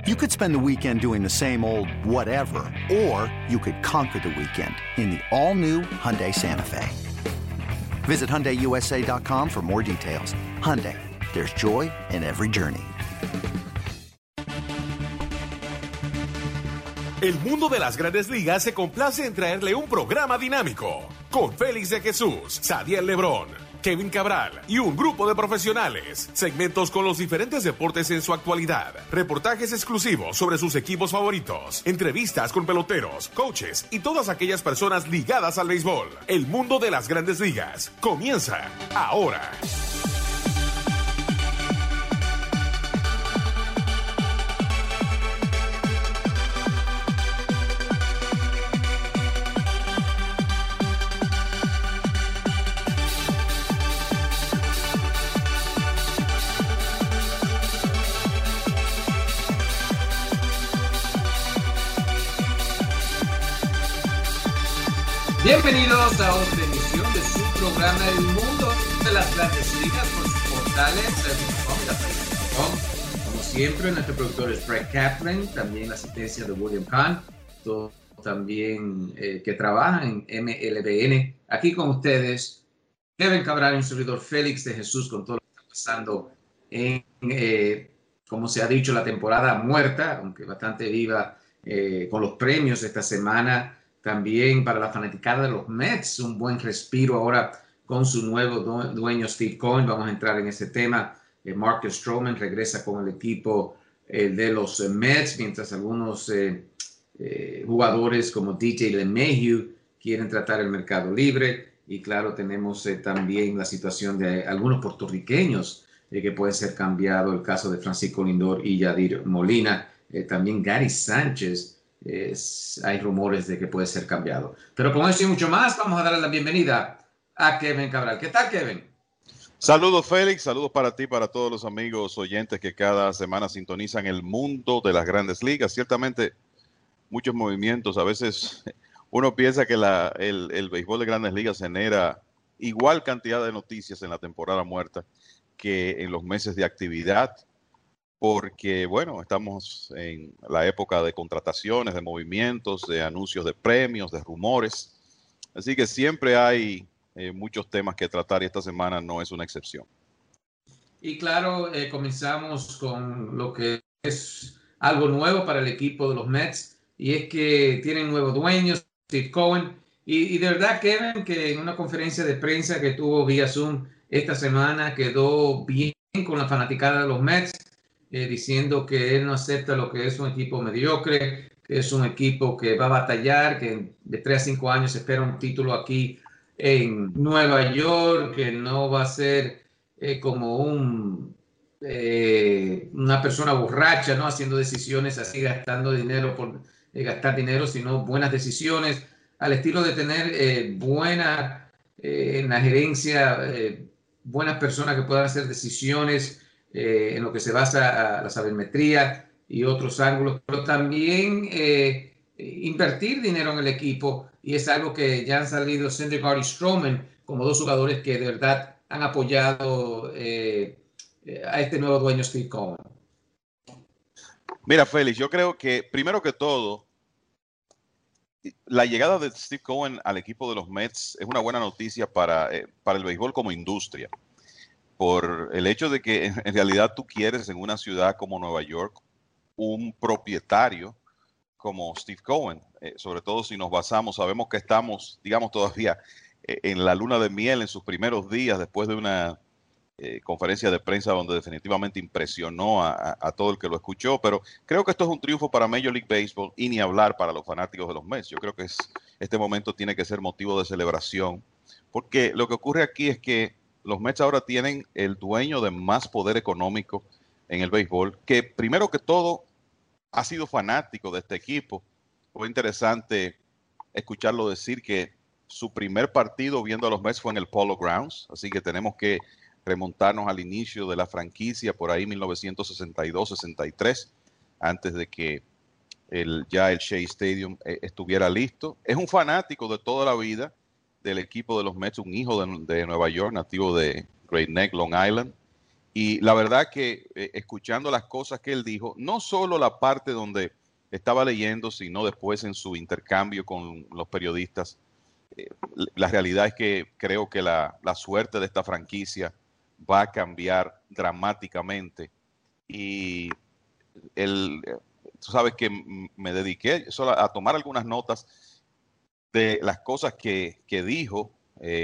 You could spend the weekend doing the same old whatever, or you could conquer the weekend in the all-new Hyundai Santa Fe. Visit HyundaiUSA.com for more details. Hyundai, there's joy in every journey. El mundo de las Grandes Ligas se complace en traerle un programa dinámico con Félix de Jesús, Sadiel Lebrón, Kevin Cabral y un grupo de profesionales. Segmentos con los diferentes deportes en su actualidad. Reportajes exclusivos sobre sus equipos favoritos. Entrevistas con peloteros, coaches y todas aquellas personas ligadas al béisbol. El mundo de las Grandes Ligas comienza ahora. Bienvenidos a otra edición de su programa El Mundo de las Grandes Ligas por sus portales, como siempre, nuestro productor es Brett Kaplan, también la asistencia de William Kahn, todos también que trabajan en MLBN. Aquí con ustedes, Kevin Cabral y un servidor Félix de Jesús con todo lo que está pasando en, como se ha dicho, la temporada muerta, aunque bastante viva, con los premios esta semana. También para la fanaticada de los Mets, un buen respiro ahora con su nuevo dueño Steve Cohen. Vamos a entrar en ese tema. Marcus Stroman regresa con el equipo de los Mets, mientras algunos jugadores como DJ LeMahieu quieren tratar el mercado libre. Y claro, tenemos también la situación de algunos puertorriqueños que puede ser cambiado, el caso de Francisco Lindor y Yadier Molina. También Gary Sánchez. Hay rumores de que puede ser cambiado. Pero con eso y mucho más, vamos a darle la bienvenida a Kevin Cabral. ¿Qué tal, Kevin? Saludos, Félix. Saludos para ti, para todos los amigos oyentes que cada semana sintonizan el mundo de las Grandes Ligas. Ciertamente, muchos movimientos. A veces uno piensa que el béisbol de Grandes Ligas genera igual cantidad de noticias en la temporada muerta que en los meses de actividad. Porque, bueno, estamos en la época de contrataciones, de movimientos, de anuncios de premios, de rumores. Así que siempre hay muchos temas que tratar y esta semana no es una excepción. Y claro, comenzamos con lo que es algo nuevo para el equipo de los Mets, y es que tienen nuevo dueño, Steve Cohen. Y de verdad, Kevin, que en una conferencia de prensa que tuvo vía Zoom esta semana quedó bien con la fanaticada de los Mets. Diciendo que él no acepta lo que es un equipo mediocre, que es un equipo que va a batallar, que de 3 a 5 años espera un título aquí en Nueva York, que no va a ser como una persona borracha, ¿no? Haciendo decisiones así, gastando dinero por gastar dinero, sino buenas decisiones, al estilo de tener en la gerencia, buenas personas que puedan hacer decisiones en lo que se basa a la sabermetría y otros ángulos, pero también invertir dinero en el equipo, y es algo que ya han salido Syndergaard y Stroman como dos jugadores que de verdad han apoyado a este nuevo dueño Steve Cohen. Mira, Félix, yo creo que primero que todo, la llegada de Steve Cohen al equipo de los Mets es una buena noticia para el béisbol como industria. Por el hecho de que en realidad tú quieres en una ciudad como Nueva York un propietario como Steve Cohen, sobre todo si nos basamos, sabemos que estamos, digamos, todavía en la luna de miel en sus primeros días después de una conferencia de prensa donde definitivamente impresionó a todo el que lo escuchó, pero creo que esto es un triunfo para Major League Baseball y ni hablar para los fanáticos de los Mets. Yo creo que este momento tiene que ser motivo de celebración, porque lo que ocurre aquí es que los Mets ahora tienen el dueño de más poder económico en el béisbol, que primero que todo ha sido fanático de este equipo. Fue interesante escucharlo decir que su primer partido viendo a los Mets fue en el Polo Grounds, así que tenemos que remontarnos al inicio de la franquicia, por ahí 1962-63, antes de que ya el Shea Stadium estuviera listo. Es un fanático de toda la vida del equipo de los Mets, un hijo de Nueva York, nativo de Great Neck, Long Island, Y la verdad que escuchando las cosas que él dijo, no solo la parte donde estaba leyendo, sino después en su intercambio con los periodistas, la realidad es que creo que la suerte de esta franquicia va a cambiar dramáticamente. Y tú sabes que me dediqué solo a tomar algunas notas de las cosas que dijo.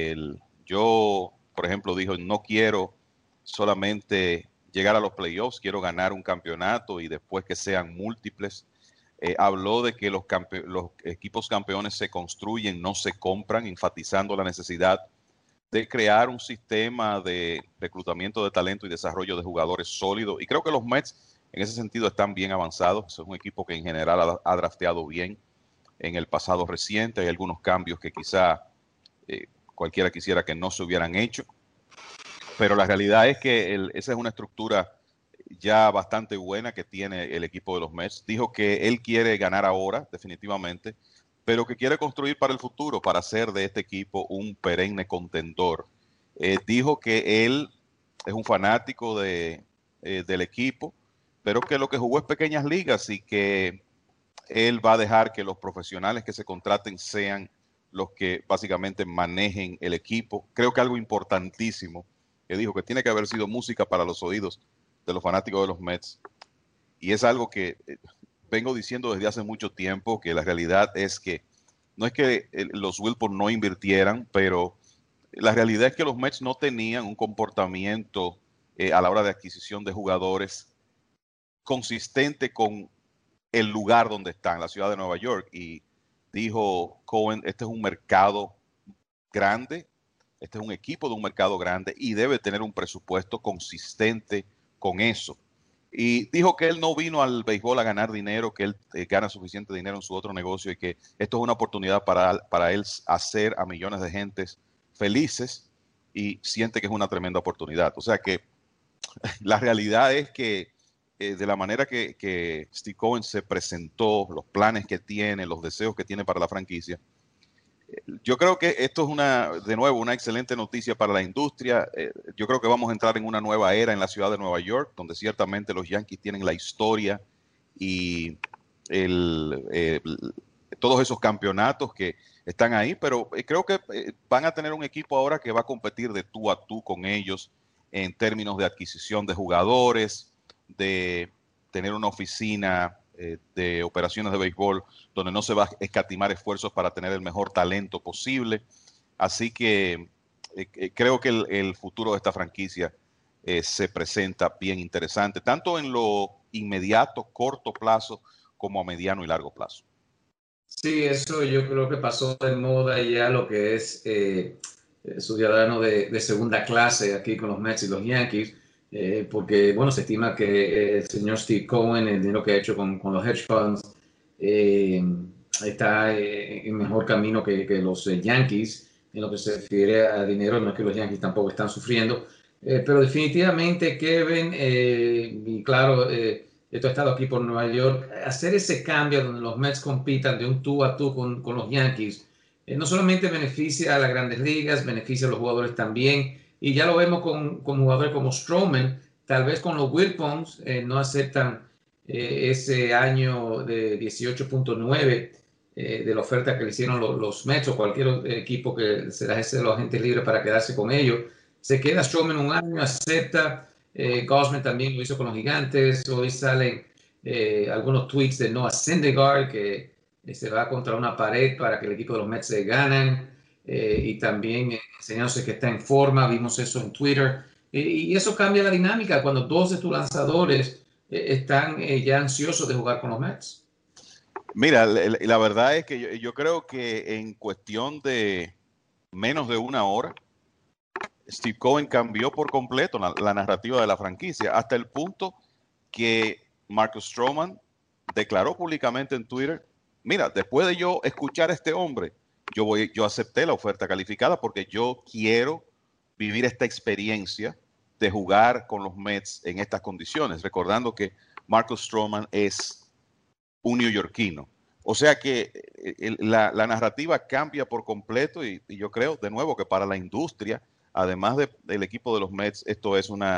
Yo, por ejemplo, dijo, no quiero solamente llegar a los playoffs, quiero ganar un campeonato y después que sean múltiples. Habló de que los equipos campeones se construyen, no se compran, enfatizando la necesidad de crear un sistema de reclutamiento de talento y desarrollo de jugadores sólidos. Y creo que los Mets en ese sentido están bien avanzados. Es un equipo que en general ha drafteado bien en el pasado reciente. Hay algunos cambios que quizá cualquiera quisiera que no se hubieran hecho. Pero la realidad es que esa es una estructura ya bastante buena que tiene el equipo de los Mets. Dijo que él quiere ganar ahora, definitivamente, pero que quiere construir para el futuro, para hacer de este equipo un perenne contendor. Dijo que él es un fanático del equipo, pero que lo que jugó es pequeñas ligas y que él va a dejar que los profesionales que se contraten sean los que básicamente manejen el equipo. Creo que algo importantísimo que dijo que tiene que haber sido música para los oídos de los fanáticos de los Mets. Y es algo que vengo diciendo desde hace mucho tiempo, que la realidad es que no es que los Wilpon no invirtieran, pero la realidad es que los Mets no tenían un comportamiento a la hora de adquisición de jugadores consistente con el lugar donde están, la ciudad de Nueva York. Y dijo Cohen, este es un mercado grande, este es un equipo de un mercado grande y debe tener un presupuesto consistente con eso. Y dijo que él no vino al béisbol a ganar dinero, que él gana suficiente dinero en su otro negocio y que esto es una oportunidad para él hacer a millones de gentes felices y siente que es una tremenda oportunidad. O sea que la realidad es que de la manera que Steve Cohen se presentó, los planes que tiene, los deseos que tiene para la franquicia, yo creo que esto es de nuevo, una excelente noticia para la industria. Yo creo que vamos a entrar en una nueva era en la ciudad de Nueva York, donde ciertamente los Yankees tienen la historia y todos esos campeonatos que están ahí, pero creo que van a tener un equipo ahora que va a competir de tú a tú con ellos en términos de adquisición de jugadores, de tener una oficina de operaciones de béisbol donde no se va a escatimar esfuerzos para tener el mejor talento posible. Así que creo que el futuro de esta franquicia se presenta bien interesante, tanto en lo inmediato, corto plazo, como a mediano y largo plazo. Sí, eso yo creo que pasó de moda ya lo que es ciudadano de segunda clase aquí con los Mets y los Yankees. Porque, bueno, se estima que el señor Steve Cohen, el dinero que ha hecho con los hedge funds, está en mejor camino que los Yankees en lo que se refiere a dinero. No es que los Yankees tampoco están sufriendo, pero definitivamente, Kevin, y claro, esto ha estado aquí por Nueva York, hacer ese cambio donde los Mets compitan de un tú a tú con los Yankees, no solamente beneficia a las grandes ligas, beneficia a los jugadores también. Y ya lo vemos con jugadores como Stroman, tal vez con los Wilpons no aceptan ese año de 18.9 de la oferta que le hicieron los Mets o cualquier equipo que se les hace los agentes libres para quedarse con ellos. Se queda Stroman un año, acepta. Gausman también lo hizo con los Gigantes. Hoy salen algunos tweets de Noah Syndergaard que se va contra una pared para que el equipo de los Mets se ganen. Y también enseñándose que está en forma, vimos eso en Twitter, y eso cambia la dinámica cuando dos de tus lanzadores están ya ansiosos de jugar con los Mets. Mira, la verdad es que yo creo que en cuestión de menos de una hora, Steve Cohen cambió por completo la narrativa de la franquicia, hasta el punto que Marcus Stroman declaró públicamente en Twitter, mira, después de yo escuchar a este hombre, yo acepté la oferta calificada porque yo quiero vivir esta experiencia de jugar con los Mets en estas condiciones, recordando que Marcus Stroman es un neoyorquino. O sea que la narrativa cambia por completo y yo creo, de nuevo, que para la industria, además del equipo de los Mets, esto es una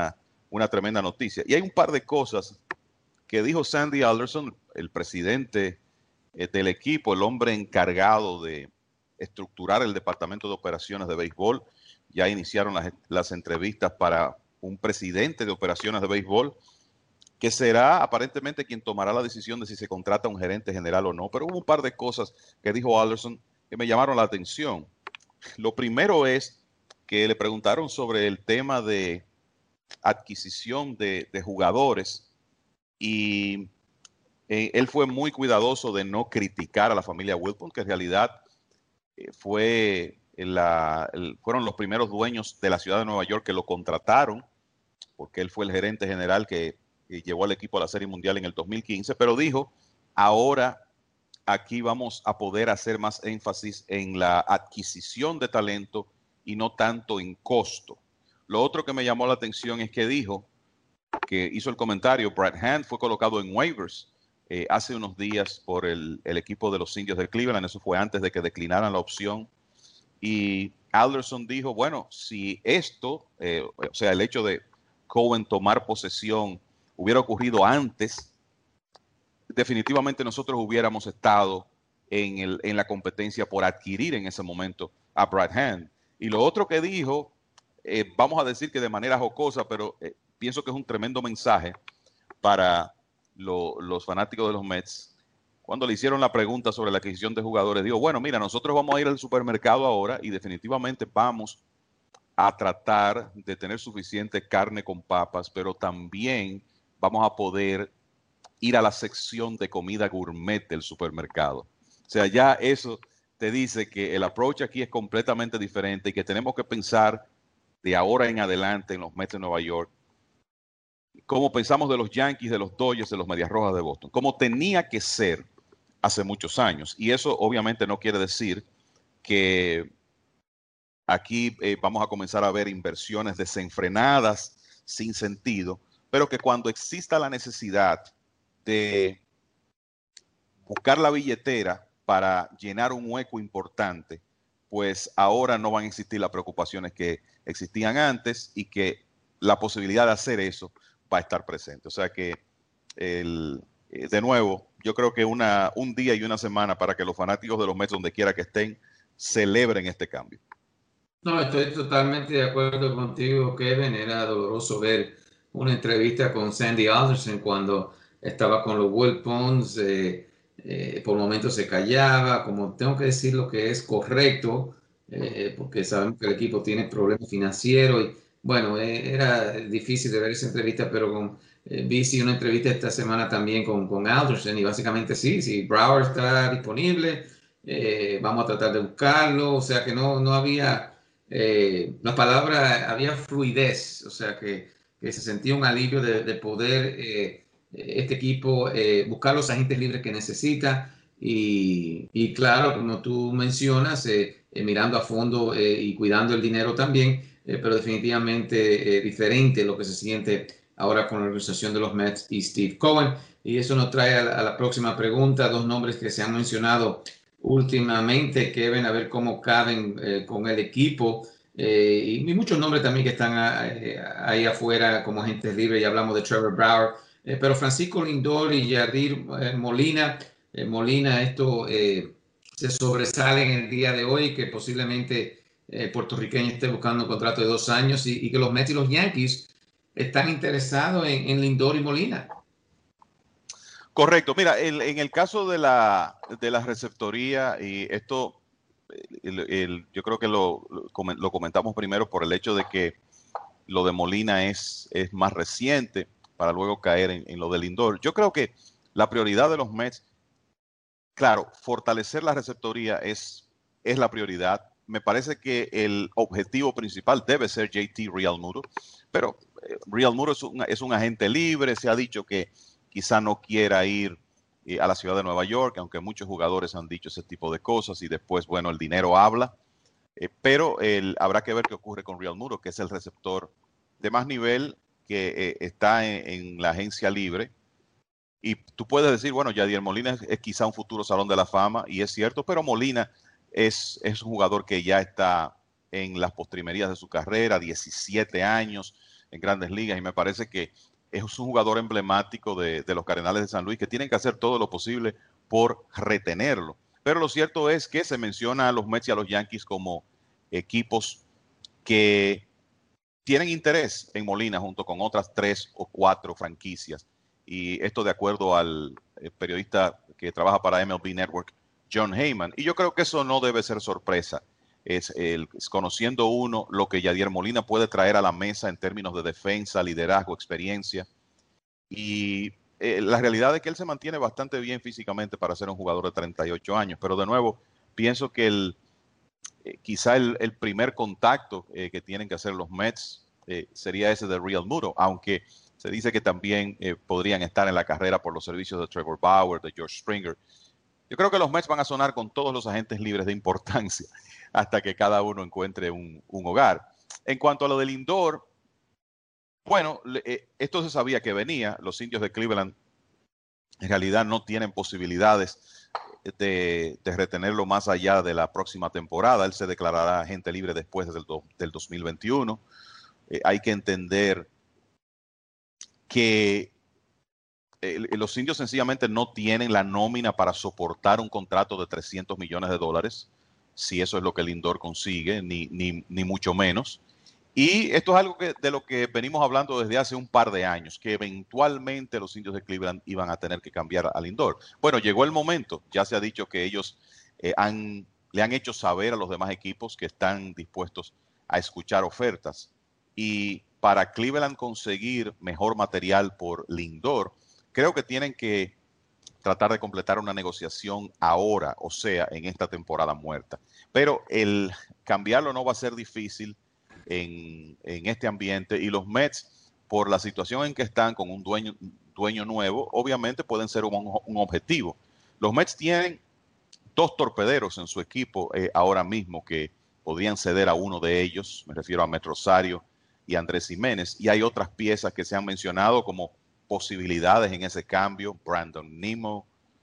una tremenda noticia. Y hay un par de cosas que dijo Sandy Alderson, el presidente del equipo, el hombre encargado de estructurar el departamento de operaciones de béisbol. Ya iniciaron las entrevistas para un presidente de operaciones de béisbol, que será aparentemente quien tomará la decisión de si se contrata un gerente general o no. Pero hubo un par de cosas que dijo Alderson que me llamaron la atención. Lo primero es que le preguntaron sobre el tema de adquisición de jugadores y él fue muy cuidadoso de no criticar a la familia Wilpon, que en realidad fueron los primeros dueños de la ciudad de Nueva York que lo contrataron, porque él fue el gerente general que llevó al equipo a la Serie Mundial en el 2015, pero dijo, ahora aquí vamos a poder hacer más énfasis en la adquisición de talento y no tanto en costo. Lo otro que me llamó la atención es que dijo, que hizo el comentario, Brad Hand fue colocado en waivers hace unos días por el equipo de los Indios de Cleveland, eso fue antes de que declinaran la opción, y Alderson dijo, bueno, si esto, o sea, el hecho de Cohen tomar posesión hubiera ocurrido antes, definitivamente nosotros hubiéramos estado en la competencia por adquirir en ese momento a Brad Hand. Y lo otro que dijo, vamos a decir que de manera jocosa, pero pienso que es un tremendo mensaje para los fanáticos de los Mets. Cuando le hicieron la pregunta sobre la adquisición de jugadores, dijo, bueno, mira, nosotros vamos a ir al supermercado ahora y definitivamente vamos a tratar de tener suficiente carne con papas, pero también vamos a poder ir a la sección de comida gourmet del supermercado. O sea, ya eso te dice que el approach aquí es completamente diferente y que tenemos que pensar de ahora en adelante en los Mets de Nueva York como pensamos de los Yankees, de los Dodgers, de los Medias Rojas de Boston, como tenía que ser hace muchos años. Y eso obviamente no quiere decir que aquí vamos a comenzar a ver inversiones desenfrenadas, sin sentido, pero que cuando exista la necesidad de buscar la billetera para llenar un hueco importante, pues ahora no van a existir las preocupaciones que existían antes y que la posibilidad de hacer eso va a estar presente. O sea que, de nuevo, yo creo que un día y una semana para que los fanáticos de los Mets, donde quiera que estén, celebren este cambio. No, estoy totalmente de acuerdo contigo, Kevin. Era doloroso ver una entrevista con Sandy Alderson cuando estaba con los Wilpons. Por momentos se callaba, como tengo que decir lo que es correcto, porque sabemos que el equipo tiene problemas financieros y bueno, era difícil de ver esa entrevista, pero vi una entrevista esta semana también con Alderson y básicamente sí, si Bauer está disponible, vamos a tratar de buscarlo, o sea que no había, la palabra, había fluidez, o sea que se sentía un alivio de poder este equipo buscar los agentes libres que necesita y claro, como tú mencionas, mirando a fondo y cuidando el dinero también. Pero definitivamente diferente lo que se siente ahora con la organización de los Mets y Steve Cohen. Y eso nos trae a la próxima pregunta, dos nombres que se han mencionado últimamente, Kevin, a ver cómo caben con el equipo. Y muchos nombres también que están ahí afuera como agentes libres, ya hablamos de Trevor Bauer, pero Francisco Lindor y Yadier Molina, esto se sobresale en el día de hoy, que posiblemente puertorriqueño esté buscando un contrato de 2 años y que los Mets y los Yankees están interesados en Lindor y Molina. Correcto. Mira, en el caso de la receptoría, y esto yo creo que lo comentamos primero por el hecho de que lo de Molina es más reciente para luego caer en lo de Lindor. Yo creo que la prioridad de los Mets, claro, fortalecer la receptoría es la prioridad. Me parece que el objetivo principal debe ser JT Realmuto, pero Realmuto es un agente libre, se ha dicho que quizá no quiera ir a la ciudad de Nueva York, aunque muchos jugadores han dicho ese tipo de cosas y después, bueno, el dinero habla, pero habrá que ver qué ocurre con Realmuto, que es el receptor de más nivel que está en la agencia libre. Y tú puedes decir, bueno, Yadier Molina es quizá un futuro Salón de la Fama, y es cierto, pero Molina es un jugador que ya está en las postrimerías de su carrera, 17 años, en Grandes Ligas, y me parece que es un jugador emblemático de los Cardenales de San Luis, que tienen que hacer todo lo posible por retenerlo. Pero lo cierto es que se menciona a los Mets y a los Yankees como equipos que tienen interés en Molina junto con otras 3 o 4 franquicias. Y esto de acuerdo al periodista que trabaja para MLB Network, John Heyman. Y yo creo que eso no debe ser sorpresa. Es conociendo uno lo que Yadier Molina puede traer a la mesa en términos de defensa, liderazgo, experiencia. Y la realidad es que él se mantiene bastante bien físicamente para ser un jugador de 38 años. Pero de nuevo, pienso que quizá el primer contacto que tienen que hacer los Mets sería ese de Real Muto, aunque se dice que también podrían estar en la carrera por los servicios de Trevor Bauer, de George Springer. Yo creo que los Mets van a sonar con todos los agentes libres de importancia hasta que cada uno encuentre un hogar. En cuanto a lo de Lindor, bueno, esto se sabía que venía. Los Indios de Cleveland en realidad no tienen posibilidades de retenerlo más allá de la próxima temporada. Él se declarará agente libre después del 2021. Hay que entender que los Indios sencillamente no tienen la nómina para soportar un contrato de $300 millones, si eso es lo que Lindor consigue, ni mucho menos. Y esto es algo de lo que venimos hablando desde hace un par de años, que eventualmente los Indios de Cleveland iban a tener que cambiar a Lindor. Bueno, llegó el momento. Ya se ha dicho que ellos le han hecho saber a los demás equipos que están dispuestos a escuchar ofertas. Y para Cleveland conseguir mejor material por Lindor, creo que tienen que tratar de completar una negociación ahora, o sea, en esta temporada muerta. Pero el cambiarlo no va a ser difícil en este ambiente, y los Mets, por la situación en que están con un dueño nuevo, obviamente pueden ser un objetivo. Los Mets tienen 2 torpederos en su equipo ahora mismo que podrían ceder a uno de ellos. Me refiero a Met Rosario y Andrés Jiménez, y hay otras piezas que se han mencionado como posibilidades en ese cambio. Brandon Nimmo,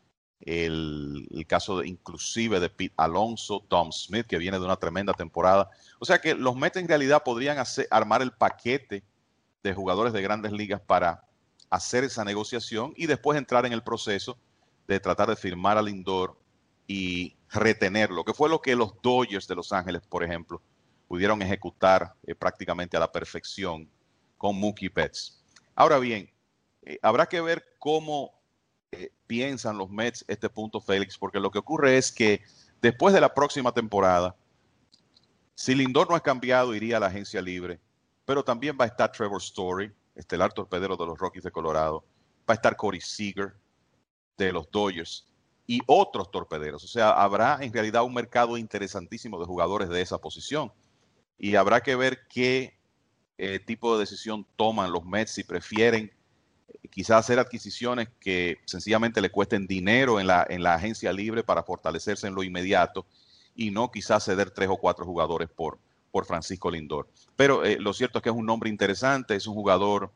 el caso inclusive de Pete Alonso, Tom Smith, que viene de una tremenda temporada. O sea que los Mets en realidad podrían armar el paquete de jugadores de Grandes Ligas para hacer esa negociación y después entrar en el proceso de tratar de firmar a Lindor y retenerlo, que fue lo que los Dodgers de Los Ángeles, por ejemplo, pudieron ejecutar prácticamente a la perfección con Mookie Betts. Ahora bien, habrá que ver cómo piensan los Mets este punto, Félix, porque lo que ocurre es que después de la próxima temporada, si Lindor no es cambiado, iría a la agencia libre, pero también va a estar Trevor Story, estelar torpedero de los Rockies de Colorado, va a estar Corey Seager de los Dodgers y otros torpederos. O sea, habrá en realidad un mercado interesantísimo de jugadores de esa posición, y habrá que ver qué tipo de decisión toman los Mets, si prefieren quizás hacer adquisiciones que sencillamente le cuesten dinero en la agencia libre para fortalecerse en lo inmediato, y no quizás ceder 3 o 4 jugadores por Francisco Lindor. Pero lo cierto es que es un nombre interesante, es un jugador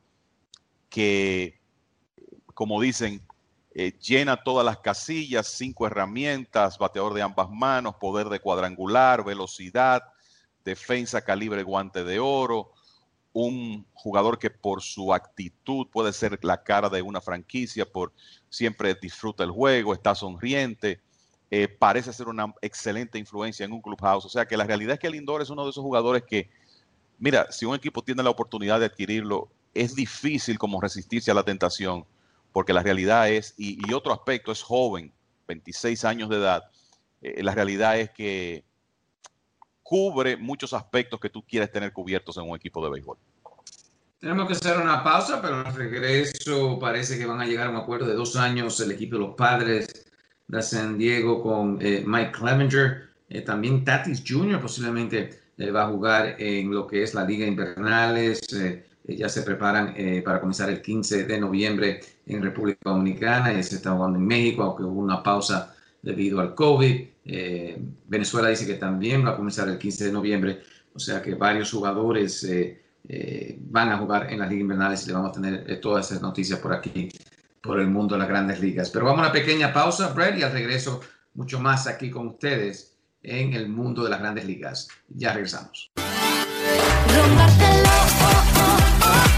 que, como dicen, llena todas las casillas, 5 herramientas, bateador de ambas manos, poder de cuadrangular, velocidad, defensa calibre guante de oro, un jugador que por su actitud puede ser la cara de una franquicia, siempre disfruta el juego, está sonriente, parece ser una excelente influencia en un clubhouse. O sea que la realidad es que Lindor es uno de esos jugadores que, mira, si un equipo tiene la oportunidad de adquirirlo, es difícil como resistirse a la tentación, porque la realidad es, y otro aspecto, es joven, 26 años de edad. La realidad es que cubre muchos aspectos que tú quieres tener cubiertos en un equipo de béisbol. Tenemos que hacer una pausa, pero al regreso parece que van a llegar a un acuerdo de 2 años el equipo de los Padres de San Diego con Mike Clevinger. También Tatis Jr. posiblemente va a jugar en lo que es la Liga Invernales. Ya se preparan para comenzar el 15 de noviembre en República Dominicana. Ya se está jugando en México, aunque hubo una pausa debido al COVID. Venezuela dice que también va a comenzar el 15 de noviembre. O sea que varios jugadores van a jugar en las ligas invernales, y le vamos a tener todas esas noticias por aquí, por el mundo de las Grandes Ligas. Pero vamos a una pequeña pausa, Brett, y al regreso mucho más aquí con ustedes en el mundo de las Grandes Ligas. Ya regresamos. Rompártelo, oh, oh, oh.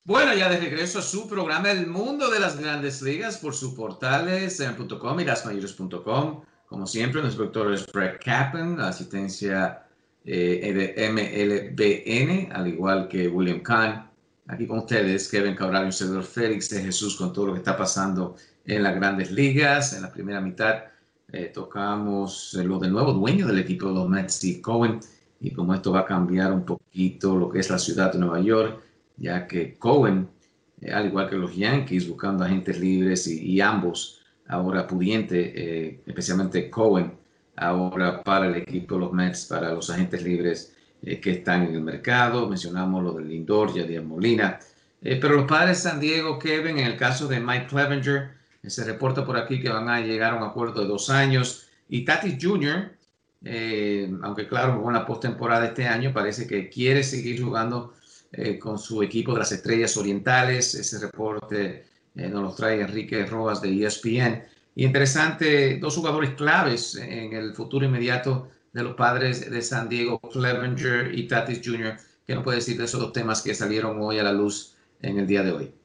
Bueno, ya de regreso a su programa El Mundo de las Grandes Ligas por sus portales .com y lasmayores.com. Como siempre, nuestro doctor es Brett Kaplan, la asistencia de MLBN, al igual que William Kahn. Aquí con ustedes, Kevin Cabral y un servidor Félix de Jesús con todo lo que está pasando en las Grandes Ligas. En la primera mitad tocamos lo del nuevo dueño del equipo de los Mets, Steve Cohen, y como esto va a cambiar un poquito lo que es la ciudad de Nueva York, ya que Cohen, al igual que los Yankees, buscando agentes libres y ambos ahora pudiente, especialmente Cohen, ahora para el equipo de los Mets, para los agentes libres que están en el mercado. Mencionamos lo del Lindor, Yadier Molina. Pero los Padres de San Diego, Kevin, en el caso de Mike Clevinger, se reporta por aquí que van a llegar a un acuerdo de 2 años. Y Tatis Jr., aunque claro, jugó en la postemporada este año, parece que quiere seguir jugando con su equipo de las Estrellas Orientales. Ese reporte nos lo trae Enrique Rojas de ESPN. Y interesante, 2 jugadores claves en el futuro inmediato de los Padres de San Diego, Clevinger y Tatis Jr. ¿Qué nos puede decir de esos 2 temas que salieron hoy a la luz en el día de hoy?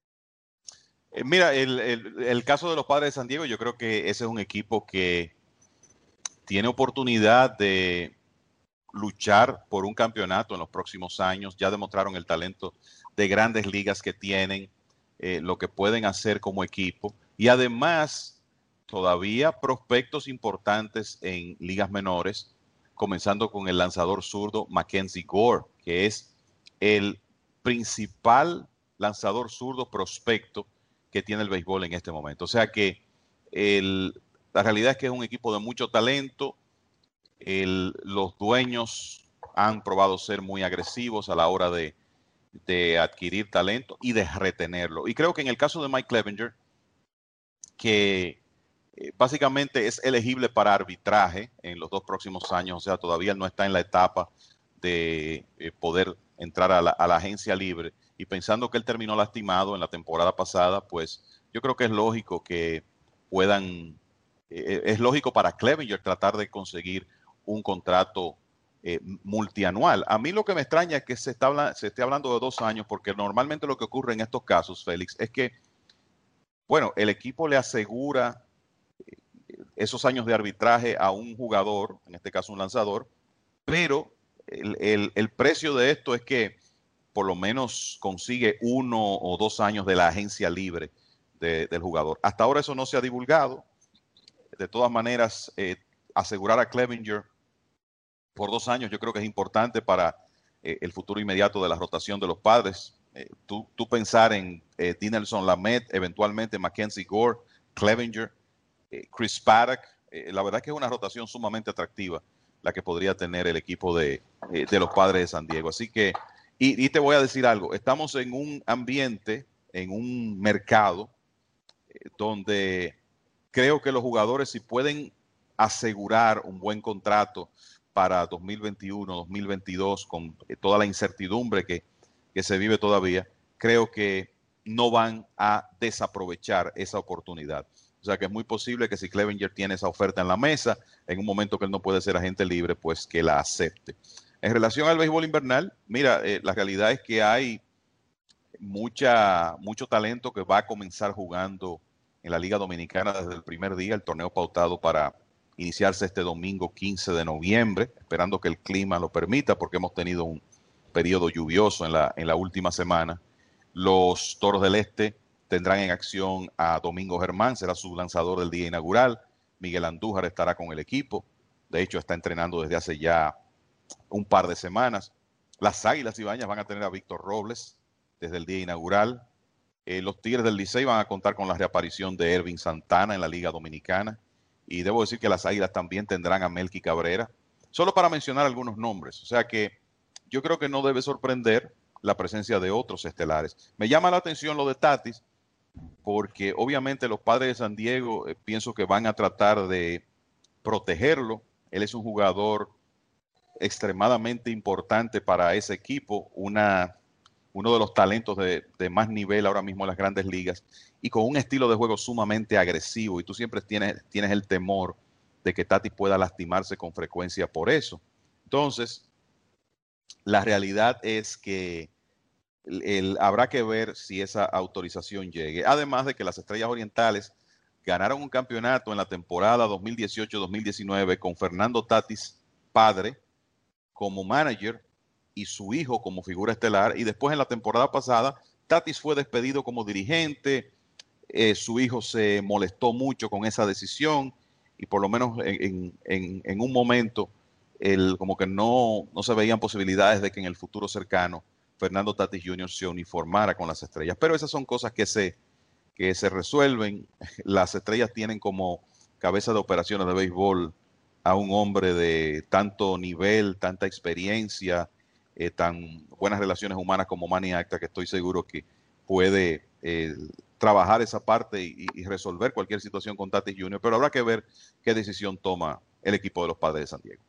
Mira, el caso de los Padres de San Diego, yo creo que ese es un equipo que tiene oportunidad de luchar por un campeonato en los próximos años. Ya demostraron el talento de grandes ligas que tienen, lo que pueden hacer como equipo. Y además, todavía prospectos importantes en ligas menores, comenzando con el lanzador zurdo Mackenzie Gore, que es el principal lanzador zurdo prospecto que tiene el béisbol en este momento. O sea que la realidad es que es un equipo de mucho talento. Los dueños han probado ser muy agresivos a la hora de adquirir talento y de retenerlo. Y creo que en el caso de Mike Clevinger, que básicamente es elegible para arbitraje en los 2 próximos años, o sea, todavía no está en la etapa de poder entrar a la agencia libre, y pensando que él terminó lastimado en la temporada pasada, pues yo creo que es lógico que es lógico para Clevinger tratar de conseguir un contrato multianual. A mí lo que me extraña es que se esté hablando de 2 años, porque normalmente lo que ocurre en estos casos, Félix, es que, bueno, el equipo le asegura esos años de arbitraje a un jugador, en este caso un lanzador, pero el precio de esto es que por lo menos consigue 1 o 2 años de la agencia libre del jugador. Hasta ahora eso no se ha divulgado. De todas maneras, asegurar a Clevinger por 2 años yo creo que es importante para el futuro inmediato de la rotación de los Padres. Tú pensar en Dinelson Lamet, eventualmente Mackenzie Gore, Clevinger, Chris Paddock, la verdad que es una rotación sumamente atractiva la que podría tener el equipo de los Padres de San Diego. Así que, y te voy a decir algo, estamos en un ambiente, en un mercado donde creo que los jugadores, si pueden asegurar un buen contrato para 2021, 2022, con toda la incertidumbre que se vive todavía, creo que no van a desaprovechar esa oportunidad. O sea que es muy posible que si Clevinger tiene esa oferta en la mesa, en un momento que él no puede ser agente libre, pues que la acepte. En relación al béisbol invernal, mira, la realidad es que hay mucho talento que va a comenzar jugando en la Liga Dominicana desde el primer día, el torneo pautado para iniciarse este domingo 15 de noviembre, esperando que el clima lo permita, porque hemos tenido un periodo lluvioso en la última semana. Los Toros del Este tendrán en acción a Domingo Germán, será su lanzador del día inaugural. Miguel Andújar estará con el equipo. De hecho, está entrenando desde hace ya un par de semanas. Las Águilas Ibañas van a tener a Víctor Robles desde el día inaugural. Los Tigres del Licey van a contar con la reaparición de Ervin Santana en la Liga Dominicana. Y debo decir que las Águilas también tendrán a Melky Cabrera. Solo para mencionar algunos nombres. O sea que yo creo que no debe sorprender la presencia de otros estelares. Me llama la atención lo de Tatis, porque obviamente los Padres de San Diego pienso que van a tratar de protegerlo. Él es un jugador extremadamente importante para ese equipo, uno de los talentos de más nivel ahora mismo en las grandes ligas, y con un estilo de juego sumamente agresivo, y tú siempre tienes el temor de que Tatis pueda lastimarse con frecuencia por eso. Entonces, la realidad es que habrá que ver si esa autorización llegue. Además de que las Estrellas Orientales ganaron un campeonato en la temporada 2018-2019 con Fernando Tatis, padre, como manager y su hijo como figura estelar. Y después en la temporada pasada, Tatis fue despedido como dirigente. Su hijo se molestó mucho con esa decisión y por lo menos en un momento como que no se veían posibilidades de que en el futuro cercano Fernando Tatis Jr. se uniformara con las Estrellas. Pero esas son cosas que se resuelven. Las Estrellas tienen como cabeza de operaciones de béisbol a un hombre de tanto nivel, tanta experiencia, tan buenas relaciones humanas como Manny Acta, que estoy seguro que puede trabajar esa parte y resolver cualquier situación con Tatis Jr., pero habrá que ver qué decisión toma el equipo de los Padres de San Diego.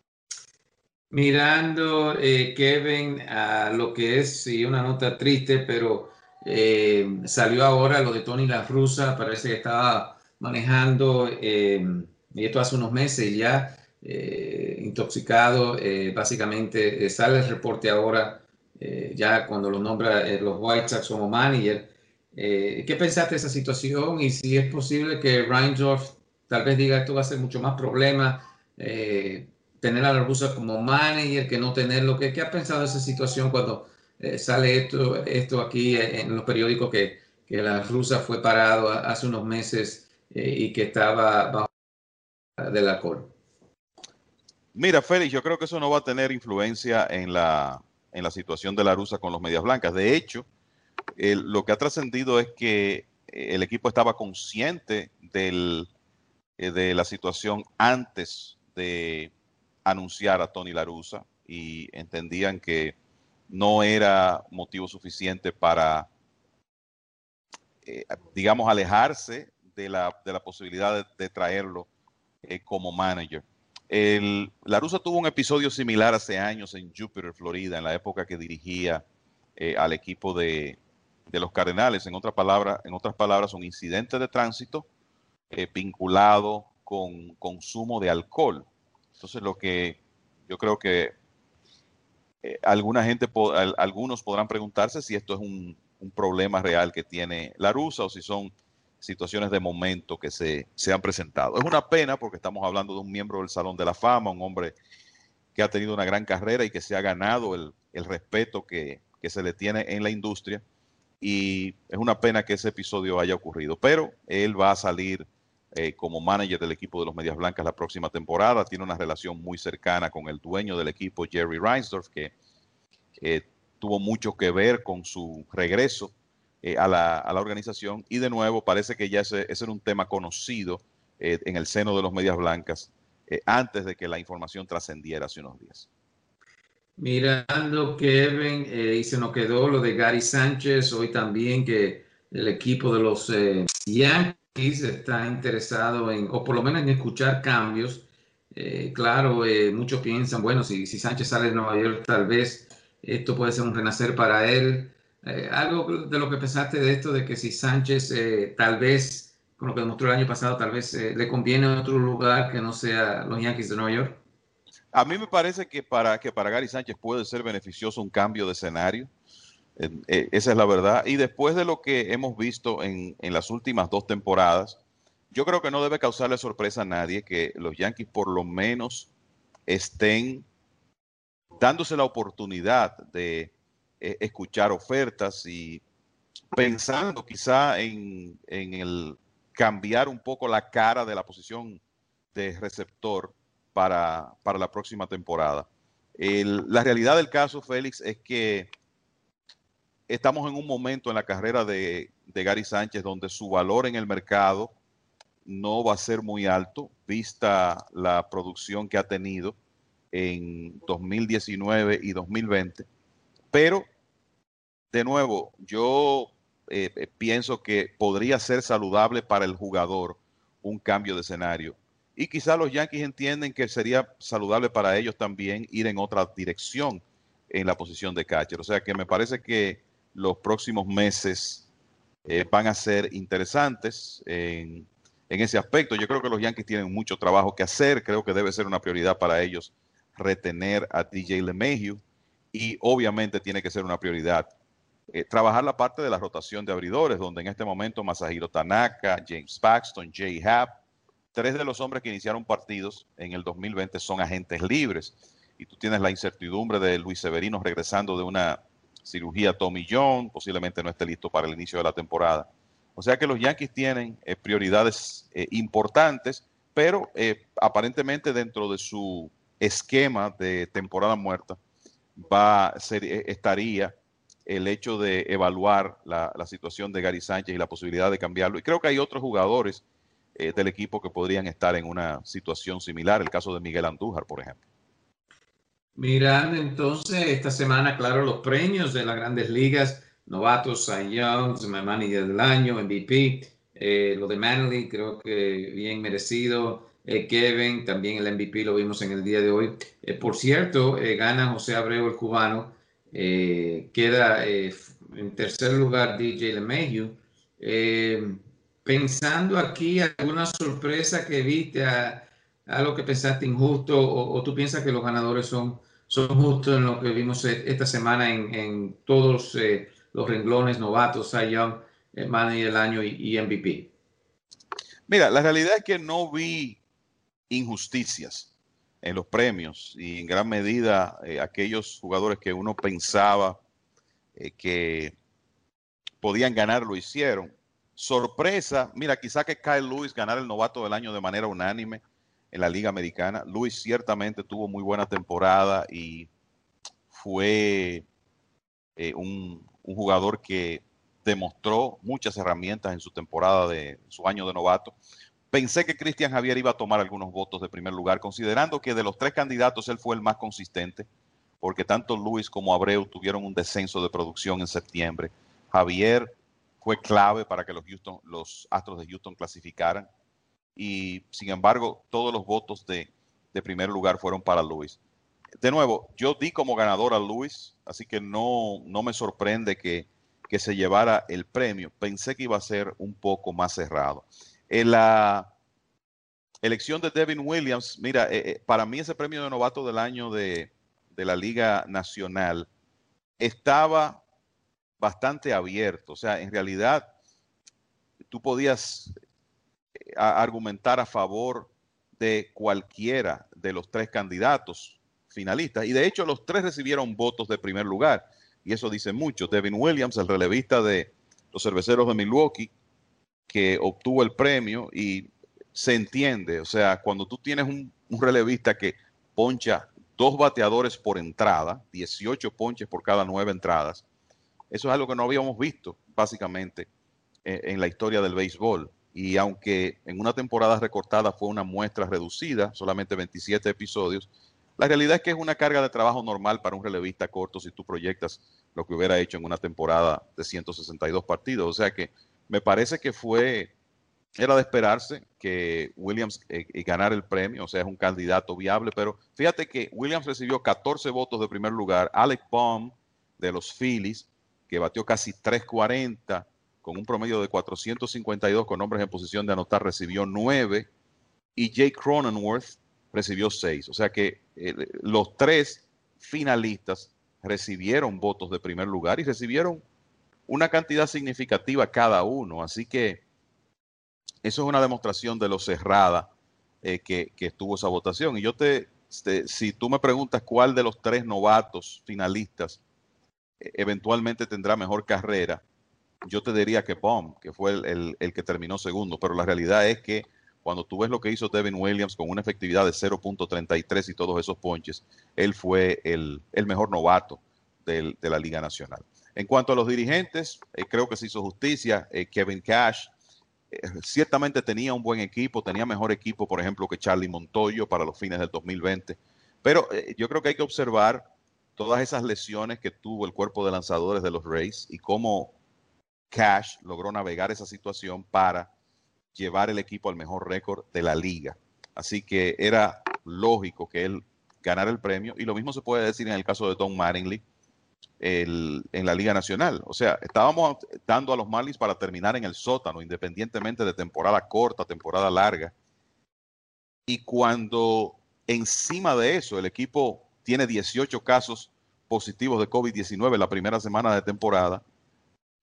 Mirando, Kevin, a lo que es sí, una nota triste, pero salió ahora lo de Tony La Russa, parece que estaba manejando, y esto hace unos meses ya, intoxicado, básicamente sale el reporte ahora, ya cuando lo nombra los White Sox como manager. ¿Qué pensaste de esa situación? Y si es posible que Reinsdorf tal vez diga esto va a ser mucho más problema, tener a La Russa como manager que no tenerlo. ¿Qué has pensado de esa situación cuando sale esto aquí en los periódicos que La Russa fue parado hace unos meses y que estaba bajo del alcohol? Mira, Félix, yo creo que eso no va a tener influencia en la situación de La Russa con los Medias Blancas. De hecho, lo que ha trascendido es que el equipo estaba consciente de la situación antes de anunciar a Tony La Russa y entendían que no era motivo suficiente para, digamos, alejarse de la posibilidad de traerlo como manager. La Russa tuvo un episodio similar hace años en Jupiter, Florida, en la época que dirigía al equipo de los Cardenales. En otras palabras, un incidente de tránsito vinculado con consumo de alcohol. Entonces, lo que yo creo que algunos podrán preguntarse si esto es un problema real que tiene La Russa o si son situaciones de momento que se han presentado. Es una pena porque estamos hablando de un miembro del Salón de la Fama, un hombre que ha tenido una gran carrera y que se ha ganado el respeto que se le tiene en la industria, y es una pena que ese episodio haya ocurrido, pero él va a salir como manager del equipo de los Medias Blancas la próxima temporada. Tiene una relación muy cercana con el dueño del equipo, Jerry Reinsdorf, que tuvo mucho que ver con su regreso a la organización, y de nuevo parece que ya ese era un tema conocido en el seno de los Medias Blancas antes de que la información trascendiera hace unos días. Mirando, Kevin, y se nos quedó lo de Gary Sánchez hoy también, que el equipo de los Yankees está interesado en, o por lo menos en escuchar cambios. Claro, muchos piensan, bueno, si Sánchez sale de Nueva York, tal vez esto puede ser un renacer para él. Algo de lo que pensaste de esto, de que si Sánchez tal vez, con lo que demostró el año pasado, tal vez le conviene otro lugar que no sea los Yankees de Nueva York. A mí me parece que para Gary Sánchez puede ser beneficioso un cambio de escenario. Esa es la verdad. Y después de lo que hemos visto en las últimas 2 temporadas, yo creo que no debe causarle sorpresa a nadie que los Yankees por lo menos estén dándose la oportunidad de escuchar ofertas y pensando quizá en el cambiar un poco la cara de la posición de receptor para la próxima temporada. La realidad del caso, Félix, es que estamos en un momento en la carrera de Gary Sánchez donde su valor en el mercado no va a ser muy alto, vista la producción que ha tenido en 2019 y 2020. Pero, de nuevo, yo pienso que podría ser saludable para el jugador un cambio de escenario. Y quizá los Yankees entienden que sería saludable para ellos también ir en otra dirección en la posición de catcher. O sea que me parece que los próximos meses van a ser interesantes en ese aspecto. Yo creo que los Yankees tienen mucho trabajo que hacer. Creo que debe ser una prioridad para ellos retener a DJ LeMahieu. Y obviamente tiene que ser una prioridad trabajar la parte de la rotación de abridores, donde en este momento Masahiro Tanaka, James Paxton, Jay Happ, 3 de los hombres que iniciaron partidos en el 2020 son agentes libres. Y tú tienes la incertidumbre de Luis Severino regresando de una cirugía Tommy John, posiblemente no esté listo para el inicio de la temporada. O sea que los Yankees tienen prioridades importantes, pero aparentemente dentro de su esquema de temporada muerta estaría el hecho de evaluar la situación de Gary Sánchez y la posibilidad de cambiarlo. Y creo que hay otros jugadores del equipo que podrían estar en una situación similar, el caso de Miguel Andújar, por ejemplo. Mirando entonces esta semana, claro, los premios de las grandes ligas, novatos, Cy Young, Manager del Año, MVP, lo de Manley, creo que bien merecido. Kevin, también el MVP lo vimos en el día de hoy. Por cierto, gana José Abreu, el cubano. Queda en tercer lugar DJ LeMahieu. Pensando aquí, ¿alguna sorpresa que viste, algo que pensaste injusto o tú piensas que los ganadores son justos en lo que vimos esta semana en todos los renglones, novatos, Cy Young, Manager del Año y MVP? Mira, la realidad es que no vi injusticias en los premios y en gran medida aquellos jugadores que uno pensaba que podían ganar lo hicieron. Sorpresa, mira, quizá que Kyle Lewis ganara el novato del año de manera unánime en la Liga Americana. Lewis ciertamente tuvo muy buena temporada y fue un jugador que demostró muchas herramientas en su temporada de su año de novato. Pensé que Cristian Javier iba a tomar algunos votos de primer lugar, considerando que de los 3 candidatos él fue el más consistente, porque tanto Lewis como Abreu tuvieron un descenso de producción en septiembre. Javier fue clave para que los Astros de Houston clasificaran y, sin embargo, todos los votos de primer lugar fueron para Lewis. De nuevo, yo di como ganador a Lewis, así que no me sorprende que se llevara el premio. Pensé que iba a ser un poco más cerrado. En la elección de Devin Williams, mira, para mí ese premio de novato del año de la Liga Nacional estaba bastante abierto. O sea, en realidad tú podías argumentar a favor de cualquiera de los 3 candidatos finalistas. Y de hecho los 3 recibieron votos de primer lugar. Y eso dice mucho. Devin Williams, el relevista de los Cerveceros de Milwaukee, que obtuvo el premio y se entiende. O sea, cuando tú tienes un relevista que poncha 2 bateadores por entrada, 18 ponches por cada 9 entradas, eso es algo que no habíamos visto básicamente en la historia del béisbol. Y aunque en una temporada recortada fue una muestra reducida, solamente 27 episodios, la realidad es que es una carga de trabajo normal para un relevista corto si tú proyectas lo que hubiera hecho en una temporada de 162 partidos. O sea que me parece que era de esperarse que Williams ganara el premio, o sea, es un candidato viable, pero fíjate que Williams recibió 14 votos de primer lugar, Alec Bohm de los Phillies, que batió casi 340, con un promedio de 452 con hombres en posición de anotar, recibió 9, y Jake Cronenworth recibió 6. O sea que los 3 finalistas recibieron votos de primer lugar y recibieron una cantidad significativa cada uno. Así que eso es una demostración de lo cerrada que estuvo esa votación. Y yo si tú me preguntas cuál de los 3 novatos finalistas eventualmente tendrá mejor carrera, yo te diría que Bohm, que fue el que terminó segundo, pero la realidad es que cuando tú ves lo que hizo Devin Williams con una efectividad de 0.33 y todos esos ponches, él fue el mejor novato de la Liga Nacional. En cuanto a los dirigentes, creo que se hizo justicia. Kevin Cash ciertamente tenía un buen equipo, tenía mejor equipo, por ejemplo, que Charlie Montoyo para los fines del 2020, pero yo creo que hay que observar todas esas lesiones que tuvo el cuerpo de lanzadores de los Rays y cómo Cash logró navegar esa situación para llevar el equipo al mejor récord de la liga. Así que era lógico que él ganara el premio, y lo mismo se puede decir en el caso de Don Mattingly en la Liga Nacional. O sea, estábamos dando a los Marlins para terminar en el sótano, independientemente de temporada corta, temporada larga. Y cuando encima de eso el equipo tiene 18 casos positivos de COVID-19 la primera semana de temporada,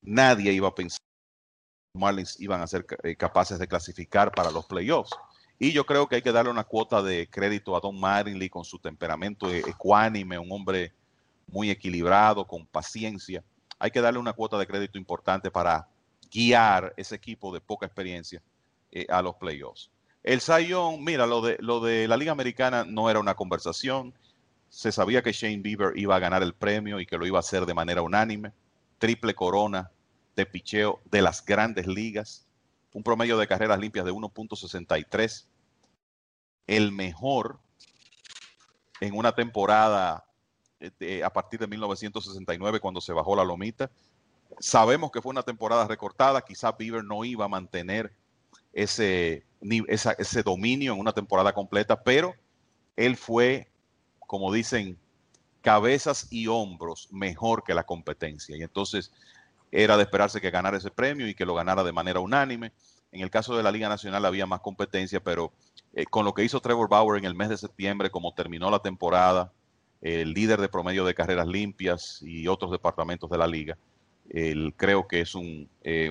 nadie iba a pensar que los Marlins iban a ser capaces de clasificar para los playoffs. Y yo creo que hay que darle una cuota de crédito a Don Mattingly con su temperamento ecuánime, un hombre muy equilibrado, con paciencia. Hay que darle una cuota de crédito importante para guiar ese equipo de poca experiencia a los playoffs. El Cy Young, mira, lo de la Liga Americana no era una conversación. Se sabía que Shane Bieber iba a ganar el premio y que lo iba a hacer de manera unánime. Triple corona de picheo de las grandes ligas. Un promedio de carreras limpias de 1.63. El mejor en una temporada a partir de 1969, cuando se bajó la lomita. Sabemos que fue una temporada recortada. Quizás Bieber no iba a mantener ese dominio en una temporada completa, pero él fue, como dicen, cabezas y hombros mejor que la competencia. Y entonces era de esperarse que ganara ese premio y que lo ganara de manera unánime. En el caso de la Liga Nacional había más competencia, pero con lo que hizo Trevor Bauer en el mes de septiembre, como terminó la temporada, el líder de promedio de carreras limpias y otros departamentos de la liga, creo que es un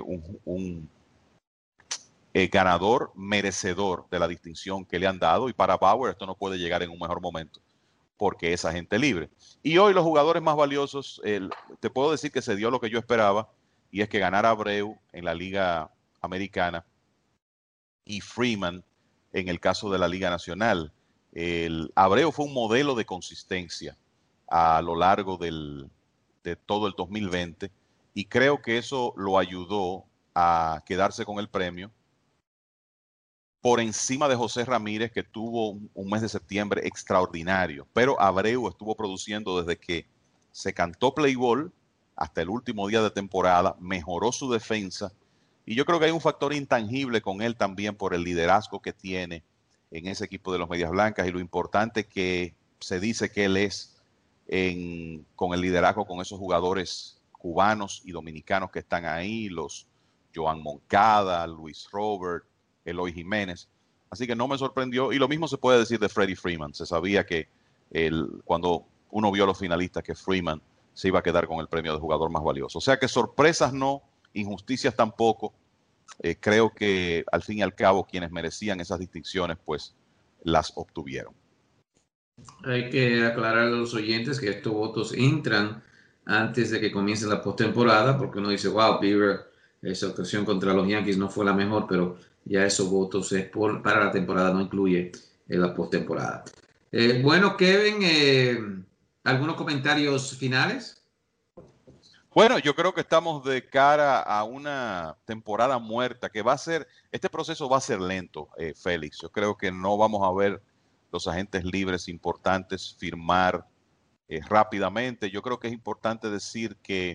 ganador merecedor de la distinción que le han dado, y para Bauer esto no puede llegar en un mejor momento porque es agente libre. Y hoy los jugadores más valiosos, te puedo decir que se dio lo que yo esperaba, y es que ganara Abreu en la Liga Americana y Freeman en el caso de la Liga Nacional. Abreu fue un modelo de consistencia a lo largo de todo el 2020, y creo que eso lo ayudó a quedarse con el premio por encima de José Ramírez, que tuvo un mes de septiembre extraordinario. Pero Abreu estuvo produciendo desde que se cantó play ball hasta el último día de temporada, mejoró su defensa, y yo creo que hay un factor intangible con él también por el liderazgo que tiene en ese equipo de los Medias Blancas y lo importante que se dice que él es con el liderazgo con esos jugadores cubanos y dominicanos que están ahí, los Joan Moncada, Luis Robert, Eloy Jiménez. Así que no me sorprendió, y lo mismo se puede decir de Freddie Freeman. Se sabía que cuando uno vio a los finalistas que Freeman se iba a quedar con el premio de jugador más valioso. O sea que sorpresas no, injusticias tampoco. Creo que al fin y al cabo quienes merecían esas distinciones pues las obtuvieron. Hay que aclarar a los oyentes que estos votos entran antes de que comience la postemporada, porque uno dice, wow, Bieber, esa actuación contra los Yankees no fue la mejor, pero ya esos votos es para la temporada, no incluye la postemporada. Bueno, Kevin, ¿algunos comentarios finales? Bueno, yo creo que estamos de cara a una temporada muerta que va a ser, este proceso va a ser lento, Félix. Yo creo que no vamos a ver los agentes libres importantes firmar rápidamente. Yo creo que es importante decir que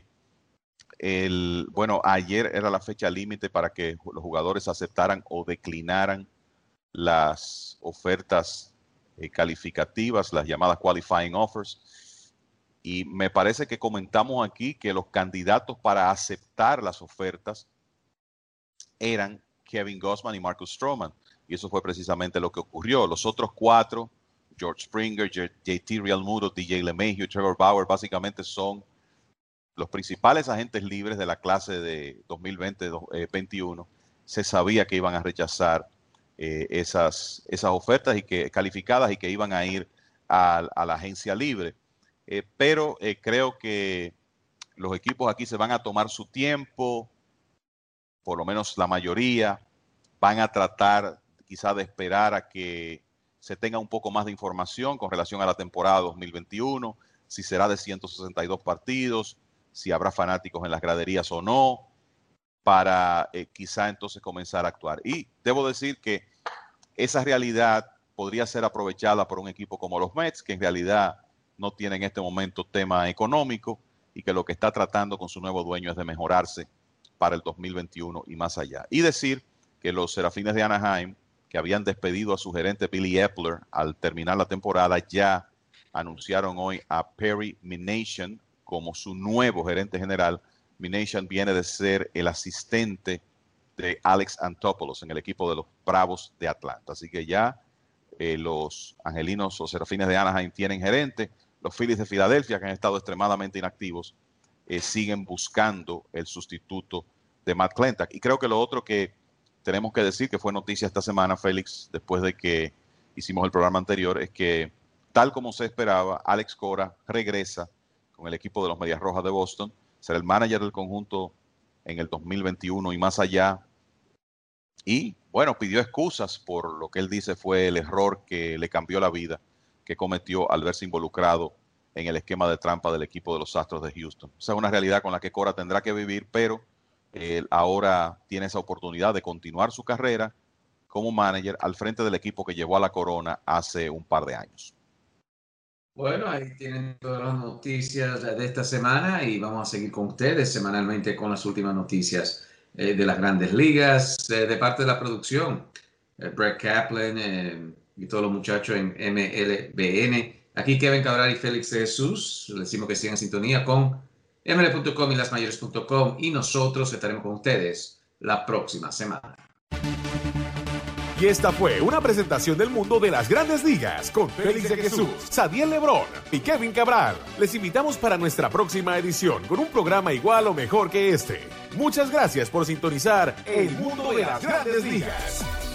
ayer era la fecha límite para que los jugadores aceptaran o declinaran las ofertas calificativas, las llamadas qualifying offers. Y me parece que comentamos aquí que los candidatos para aceptar las ofertas eran Kevin Gausman y Marcus Stroman. Y eso fue precisamente lo que ocurrió. Los otros cuatro, George Springer, JT Realmuto, DJ LeMahieu, Trevor Bauer, básicamente son los principales agentes libres de la clase de 2020-21. Se sabía que iban a rechazar esas ofertas calificadas y que iban a ir a la agencia libre. Pero creo que los equipos aquí se van a tomar su tiempo, por lo menos la mayoría, van a tratar quizá de esperar a que se tenga un poco más de información con relación a la temporada 2021, si será de 162 partidos, si habrá fanáticos en las graderías o no, para quizá entonces comenzar a actuar. Y debo decir que esa realidad podría ser aprovechada por un equipo como los Mets, que en realidad no tiene en este momento tema económico y que lo que está tratando con su nuevo dueño es de mejorarse para el 2021 y más allá. Y decir que los Serafines de Anaheim, que habían despedido a su gerente Billy Epler al terminar la temporada, ya anunciaron hoy a Perry Minasian como su nuevo gerente general. Minasian viene de ser el asistente de Alex Anthopoulos en el equipo de los Bravos de Atlanta. Así que ya los angelinos o Serafines de Anaheim tienen gerente. Los Phillies de Filadelfia, que han estado extremadamente inactivos, siguen buscando el sustituto de Matt Klentak. Y creo que lo otro que tenemos que decir, que fue noticia esta semana, Félix, después de que hicimos el programa anterior, es que tal como se esperaba, Alex Cora regresa con el equipo de los Medias Rojas de Boston, será el manager del conjunto en el 2021 y más allá. Y bueno, pidió excusas por lo que él dice fue el error que le cambió la vida, que cometió al verse involucrado en el esquema de trampa del equipo de los Astros de Houston. Esa es una realidad con la que Cora tendrá que vivir, pero él ahora tiene esa oportunidad de continuar su carrera como manager al frente del equipo que llevó a la corona hace un par de años. Bueno, ahí tienen todas las noticias de esta semana y vamos a seguir con ustedes semanalmente con las últimas noticias de las grandes ligas, de parte de la producción. Brett Kaplan y todos los muchachos en MLBN. Aquí Kevin Cabral y Félix de Jesús. Les decimos que sigan en sintonía con ml.com y lasmayores.com y nosotros estaremos con ustedes la próxima semana. Y esta fue una presentación del mundo de las grandes ligas con Félix de Jesús, Sadiel Lebrón y Kevin Cabral. Les invitamos para nuestra próxima edición con un programa igual o mejor que este. Muchas gracias por sintonizar El Mundo de las Grandes Ligas.